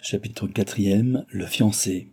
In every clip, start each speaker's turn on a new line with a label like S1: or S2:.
S1: Chapitre 4. Le fiancé.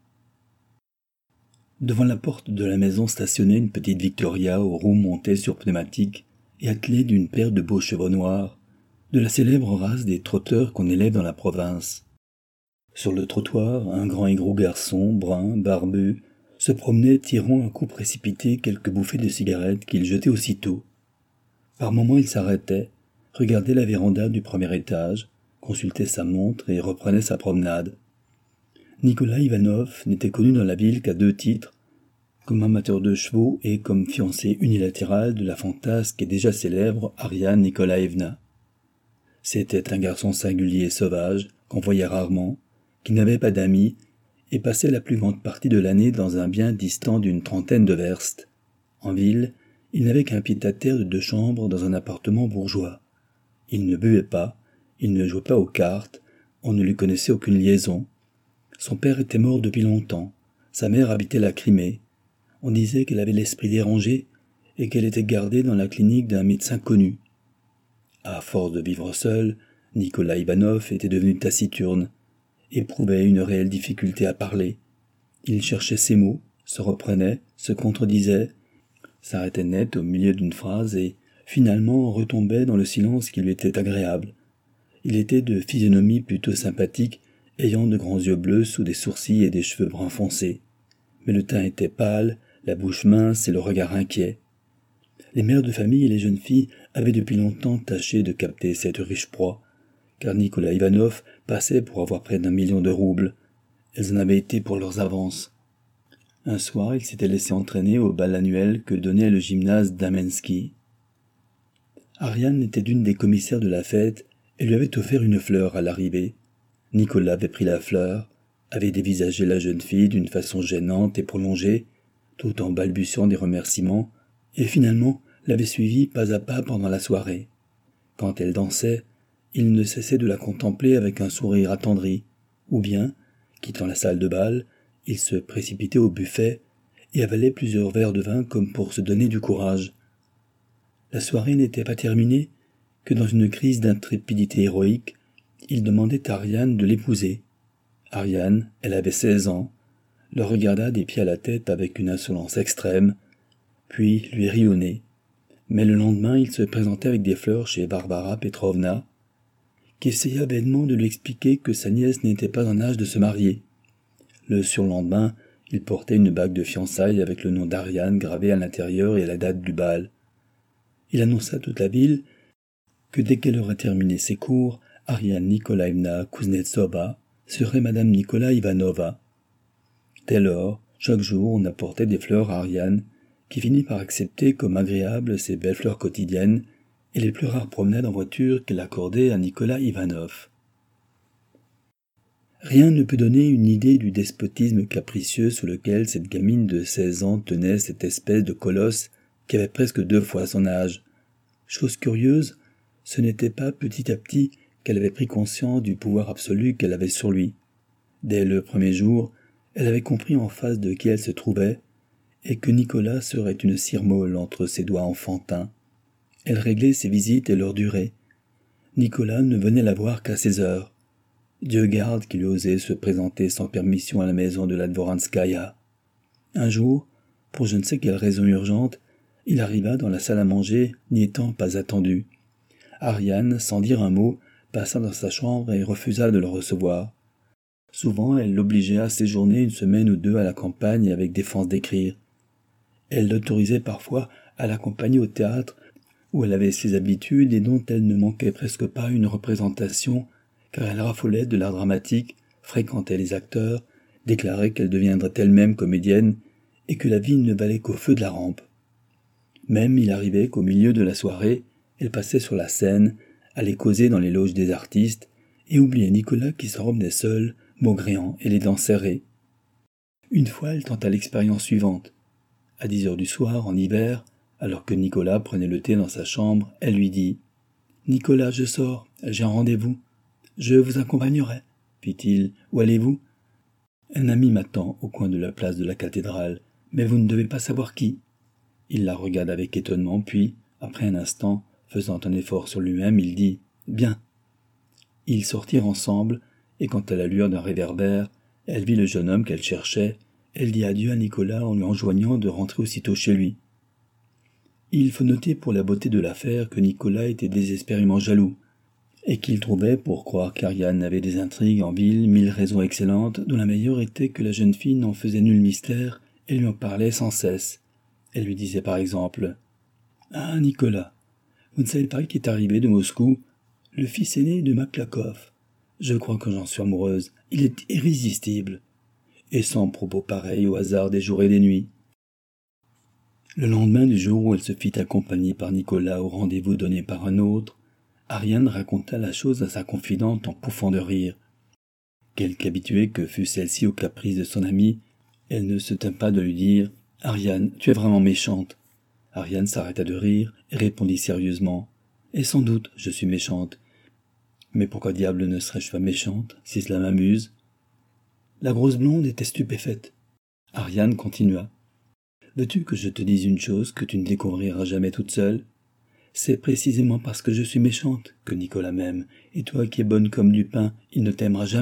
S1: Devant la porte de la maison stationnait une petite Victoria aux roues montées sur pneumatique et attelée d'une paire de beaux chevaux noirs, de la célèbre race des trotteurs qu'on élève dans la province. Sur le trottoir, un grand et gros garçon, brun, barbu, se promenait tirant un coup précipité quelques bouffées de cigarettes qu'il jetait aussitôt. Par moments il s'arrêtait, regardait la véranda du premier étage, consultait sa montre et reprenait sa promenade. Nicolas Ivanov n'était connu dans la ville qu'à 2 titres, comme amateur de chevaux et comme fiancé unilatéral de la fantasque et déjà célèbre Ariane Nikolaevna. C'était un garçon singulier et sauvage, qu'on voyait rarement, qui n'avait pas d'amis et passait la plus grande partie de l'année dans un bien distant d'une 30aine de verstes. En ville, il n'avait qu'un pied-à-terre de 2 chambres dans un appartement bourgeois. Il ne buvait pas, il ne jouait pas aux cartes, on ne lui connaissait aucune liaison. Son père était mort depuis longtemps, sa mère habitait la Crimée. On disait qu'elle avait l'esprit dérangé et qu'elle était gardée dans la clinique d'un médecin connu. À force de vivre seul, Nicolas Ivanov était devenu taciturne, éprouvait une réelle difficulté à parler. Il cherchait ses mots, se reprenait, se contredisait, s'arrêtait net au milieu d'une phrase et, finalement, retombait dans le silence qui lui était agréable. Il était de physionomie plutôt sympathique, ayant de grands yeux bleus sous des sourcils et des cheveux bruns foncés. Mais le teint était pâle, la bouche mince et le regard inquiet. Les mères de famille et les jeunes filles avaient depuis longtemps tâché de capter cette riche proie, car Nicolas Ivanov passait pour avoir près d'1 million de roubles. Elles en avaient été pour leurs avances. Un soir, il s'était laissé entraîner au bal annuel que donnait le gymnase d'Amensky. Ariane était d'une des commissaires de la fête et lui avait offert une fleur à l'arrivée. Nicolas avait pris la fleur, avait dévisagé la jeune fille d'une façon gênante et prolongée, tout en balbutiant des remerciements, et finalement l'avait suivie pas à pas pendant la soirée. Quand elle dansait, il ne cessait de la contempler avec un sourire attendri, ou bien, quittant la salle de bal, il se précipitait au buffet et avalait plusieurs verres de vin comme pour se donner du courage. La soirée n'était pas terminée que dans une crise d'intrépidité héroïque, il demandait à Ariane de l'épouser. Ariane, elle avait 16 ans, le regarda des pieds à la tête avec une insolence extrême, puis lui rit au nez. Mais le lendemain, il se présentait avec des fleurs chez Barbara Petrovna, qui essaya vainement de lui expliquer que sa nièce n'était pas en âge de se marier. Le surlendemain, il portait une bague de fiançailles avec le nom d'Ariane gravé à l'intérieur et la date du bal. Il annonça à toute la ville que dès qu'elle aurait terminé ses cours, Ariane Nikolaevna Kuznetsova serait Madame Nicolas Ivanova. Dès lors, chaque jour, on apportait des fleurs à Ariane, qui finit par accepter comme agréables ces belles fleurs quotidiennes et les plus rares promenades en voiture qu'elle accordait à Nicolas Ivanov. Rien ne peut donner une idée du despotisme capricieux sous lequel cette gamine de 16 ans tenait cette espèce de colosse qui avait presque 2 fois son âge. Chose curieuse, ce n'était pas petit à petit qu'elle avait pris conscience du pouvoir absolu qu'elle avait sur lui. Dès le premier jour, elle avait compris en face de qui elle se trouvait, et que Nicolas serait une cire molle entre ses doigts enfantins. Elle réglait ses visites et leur durée. Nicolas ne venait la voir qu'à ses heures. Dieu garde qu'il osait se présenter sans permission à la maison de la Dvoranskaya. Un jour, pour je ne sais quelle raison urgente, il arriva dans la salle à manger, n'y étant pas attendu. Ariane, sans dire un mot, passa dans sa chambre et refusa de le recevoir. Souvent, elle l'obligeait à séjourner 1 semaine ou 2 à la campagne avec défense d'écrire. Elle l'autorisait parfois à l'accompagner au théâtre, où elle avait ses habitudes et dont elle ne manquait presque pas une représentation, car elle raffolait de l'art dramatique, fréquentait les acteurs, déclarait qu'elle deviendrait elle-même comédienne et que la vie ne valait qu'au feu de la rampe. Même il arrivait qu'au milieu de la soirée, elle passait sur la scène, allait causer dans les loges des artistes et oubliait Nicolas qui se remenait seul, maugréant et les dents serrées. Une fois, elle tenta l'expérience suivante. À 10 heures du soir, en hiver, alors que Nicolas prenait le thé dans sa chambre, elle lui dit « Nicolas, je sors, j'ai un rendez-vous. Je vous accompagnerai, fit-il. Où allez-vous ? Un ami m'attend au coin de la place de la cathédrale, mais vous ne devez pas savoir qui. Il la regarde avec étonnement, puis, après un instant, faisant un effort sur lui-même, il dit « Bien ». Ils sortirent ensemble, et quand à la lueur d'un réverbère, elle vit le jeune homme qu'elle cherchait, elle dit adieu à Nicolas en lui enjoignant de rentrer aussitôt chez lui. Il faut noter pour la beauté de l'affaire que Nicolas était désespérément jaloux, et qu'il trouvait, pour croire qu'Ariane avait des intrigues en ville, 1000 raisons excellentes, dont la meilleure était que la jeune fille n'en faisait nul mystère et lui en parlait sans cesse. Elle lui disait par exemple « Ah, Nicolas, vous ne savez pas qui est arrivé de Moscou? Le fils aîné de Maklakov. Je crois que j'en suis amoureuse. Il est irrésistible. » Et sans propos pareils au hasard des jours et des nuits. Le lendemain du jour où elle se fit accompagner par Nicolas au rendez-vous donné par un autre, Ariane raconta la chose à sa confidente en pouffant de rire. Quelque habituée que fût celle-ci aux caprices de son amie, elle ne se tint pas de lui dire « Ariane, tu es vraiment méchante. » Ariane s'arrêta de rire et répondit sérieusement « Et sans doute, je suis méchante. Mais pourquoi diable ne serais-je pas méchante, si cela m'amuse ?» La grosse blonde était stupéfaite. Ariane continua. « Veux-tu que je te dise une chose que tu ne découvriras jamais toute seule? C'est précisément parce que je suis méchante que Nicolas m'aime, et toi qui es bonne comme du pain, il ne t'aimera jamais. »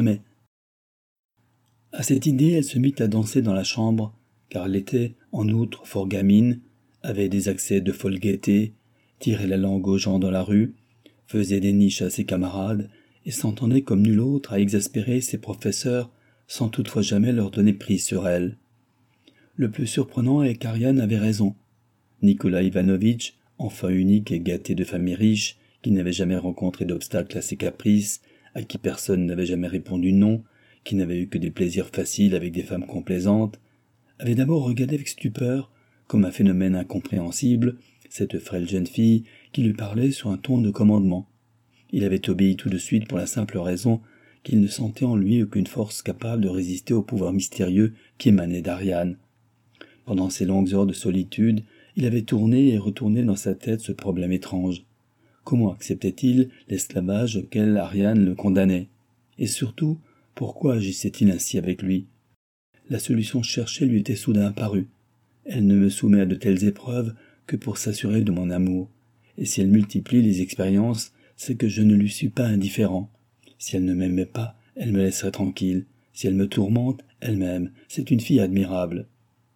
S1: À cette idée, elle se mit à danser dans la chambre, car elle était, en outre, fort gamine, avait des accès de folle gaieté, tirait la langue aux gens dans la rue, faisait des niches à ses camarades, et s'entendait comme nul autre à exaspérer ses professeurs, sans toutefois jamais leur donner prise sur elle. Le plus surprenant est qu'Ariane avait raison. Nicolas Ivanovitch, enfant unique et gâté de famille riche, qui n'avait jamais rencontré d'obstacle à ses caprices, à qui personne n'avait jamais répondu non, qui n'avait eu que des plaisirs faciles avec des femmes complaisantes, avait d'abord regardé avec stupeur, comme un phénomène incompréhensible, cette frêle jeune fille qui lui parlait sur un ton de commandement. Il avait obéi tout de suite pour la simple raison qu'il ne sentait en lui aucune force capable de résister au pouvoir mystérieux qui émanait d'Ariane. Pendant ces longues heures de solitude, il avait tourné et retourné dans sa tête ce problème étrange. Comment acceptait-il l'esclavage auquel Ariane le condamnait? Et surtout, pourquoi agissait-il ainsi avec lui? La solution cherchée lui était soudain apparue. Elle ne me soumet à de telles épreuves que pour s'assurer de mon amour. Et si elle multiplie les expériences, c'est que je ne lui suis pas indifférent. Si elle ne m'aimait pas, elle me laisserait tranquille. Si elle me tourmente, elle m'aime. C'est une fille admirable.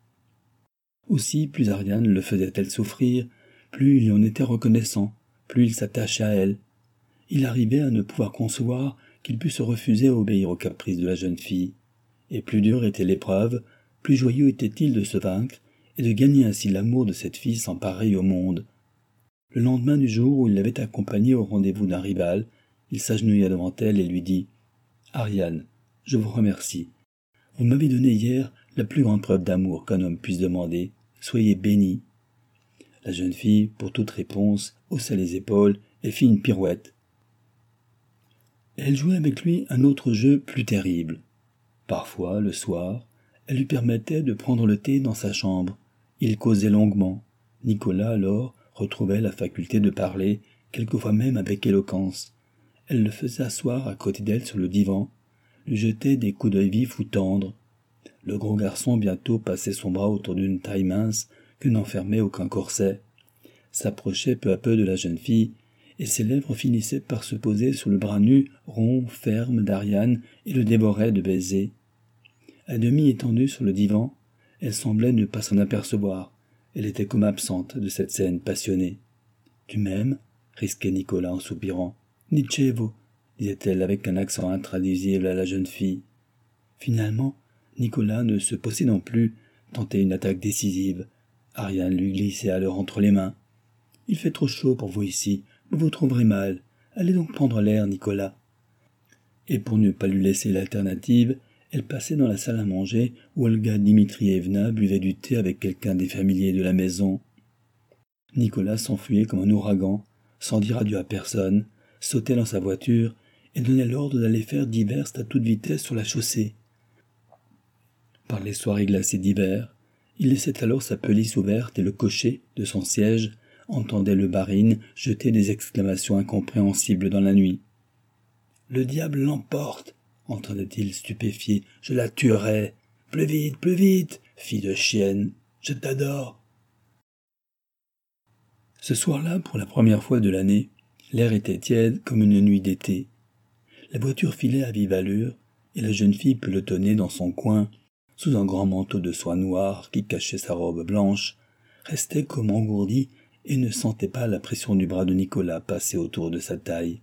S1: Aussi, plus Ariane le faisait-elle souffrir, plus il y en était reconnaissant, plus il s'attachait à elle. Il arrivait à ne pouvoir concevoir qu'il pût se refuser à obéir aux caprices de la jeune fille. Et plus dure était l'épreuve, plus joyeux était-il de se vaincre et de gagner ainsi l'amour de cette fille sans pareille au monde. Le lendemain du jour où il l'avait accompagnée au rendez-vous d'un rival, il s'agenouilla devant elle et lui dit « Ariane, je vous remercie. Vous m'avez donné hier la plus grande preuve d'amour qu'un homme puisse demander. Soyez bénie. » La jeune fille, pour toute réponse, haussa les épaules et fit une pirouette. Elle jouait avec lui un autre jeu plus terrible. Parfois, le soir, elle lui permettait de prendre le thé dans sa chambre. Ils causaient longuement. Nicolas, alors, retrouvait la faculté de parler, quelquefois même avec éloquence. Elle le faisait asseoir à côté d'elle sur le divan, lui jetait des coups d'œil vifs ou tendres. Le gros garçon bientôt passait son bras autour d'une taille mince que n'enfermait aucun corset, s'approchait peu à peu de la jeune fille, et ses lèvres finissaient par se poser sur le bras nu, rond, ferme d'Ariane et le dévorait de baisers. À demi étendue sur le divan, elle semblait ne pas s'en apercevoir. Elle était comme absente de cette scène passionnée. « Tu m'aimes ?» risquait Nicolas en soupirant. « Nichevo » disait-elle avec un accent intraduisible à la jeune fille. Finalement, Nicolas ne se possédant plus, tentait une attaque décisive. Ariane lui glissait alors entre les mains. « Il fait trop chaud pour vous ici, vous vous trouverez mal. Allez donc prendre l'air, Nicolas. » Et pour ne pas lui laisser l'alternative, elle passait dans la salle à manger où Olga Dmitrievna buvait du thé avec quelqu'un des familiers de la maison. Nicolas s'enfuyait comme un ouragan, sans dire adieu à personne, sautait dans sa voiture et donnait l'ordre d'aller faire diverses à toute vitesse sur la chaussée. Par les soirées glacées d'hiver, il laissait alors sa pelisse ouverte et le cocher, de son siège, entendait le barine jeter des exclamations incompréhensibles dans la nuit. « Le diable l'emporte !» entendait-il stupéfié. « Je la tuerai ! Plus vite, fille de chienne, je t'adore !» Ce soir-là, pour la première fois de l'année, l'air était tiède comme une nuit d'été. La voiture filait à vive allure, et la jeune fille pelotonnait dans son coin, sous un grand manteau de soie noire qui cachait sa robe blanche, restait comme engourdie et ne sentait pas la pression du bras de Nicolas passer autour de sa taille.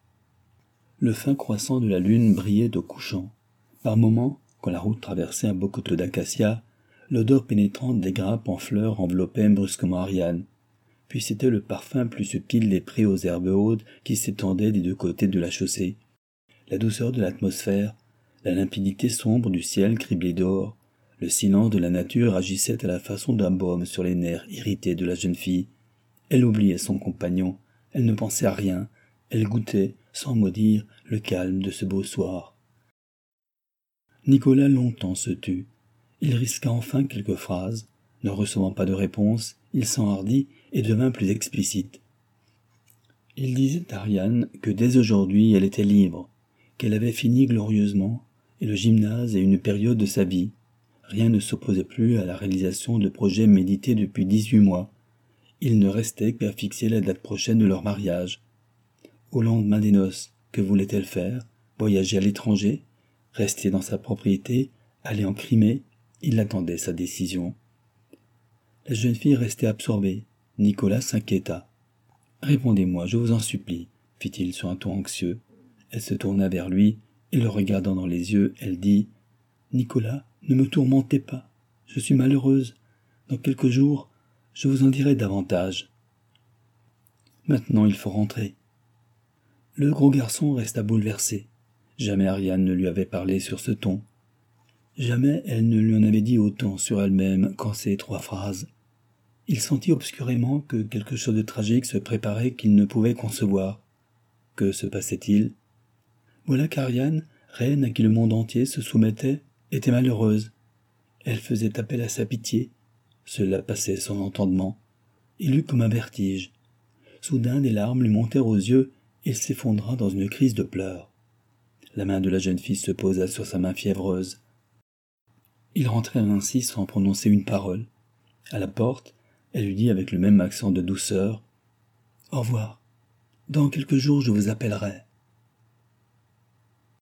S1: Le fin croissant de la lune brillait au couchant. Par moments, quand la route traversait un beau coteau d'acacias, l'odeur pénétrante des grappes en fleurs enveloppait brusquement Ariane. Puis c'était le parfum plus subtil des prés aux herbes hautes qui s'étendaient des deux côtés de la chaussée. La douceur de l'atmosphère, la limpidité sombre du ciel criblé d'or, le silence de la nature agissait à la façon d'un baume sur les nerfs irrités de la jeune fille. Elle oubliait son compagnon, elle ne pensait à rien, elle goûtait, sans mot dire, le calme de ce beau soir. Nicolas longtemps se tut. Il risqua enfin quelques phrases. Ne recevant pas de réponse, il s'enhardit et devint plus explicite. Il disait à Ariane que dès aujourd'hui elle était libre, qu'elle avait fini glorieusement, et le gymnase est une période de sa vie. Rien ne s'opposait plus à la réalisation de projets médités depuis 18 mois. Il ne restait qu'à fixer la date prochaine de leur mariage. Au lendemain des noces, que voulait-elle faire? Voyager à l'étranger? Rester dans sa propriété? Aller en Crimée? Il attendait sa décision. La jeune fille restait absorbée. Nicolas s'inquiéta. « Répondez-moi, je vous en supplie, » fit-il sur un ton anxieux. Elle se tourna vers lui, et le regardant dans les yeux, elle dit « Nicolas, ne me tourmentez pas. Je suis malheureuse. Dans quelques jours, je vous en dirai davantage. Maintenant, il faut rentrer. » Le gros garçon resta bouleversé. Jamais Ariane ne lui avait parlé sur ce ton. Jamais elle ne lui en avait dit autant sur elle-même qu'en ces 3 phrases. Il sentit obscurément que quelque chose de tragique se préparait qu'il ne pouvait concevoir. Que se passait-il? Voilà qu'Ariane, reine à qui le monde entier se soumettait, était malheureuse. Elle faisait appel à sa pitié. Cela passait son entendement. Il eut comme un vertige. Soudain, des larmes lui montèrent aux yeux et il s'effondra dans une crise de pleurs. La main de la jeune fille se posa sur sa main fiévreuse. Ils rentrèrent ainsi sans prononcer une parole. À la porte, elle lui dit avec le même accent de douceur « Au revoir. Dans quelques jours, je vous appellerai. »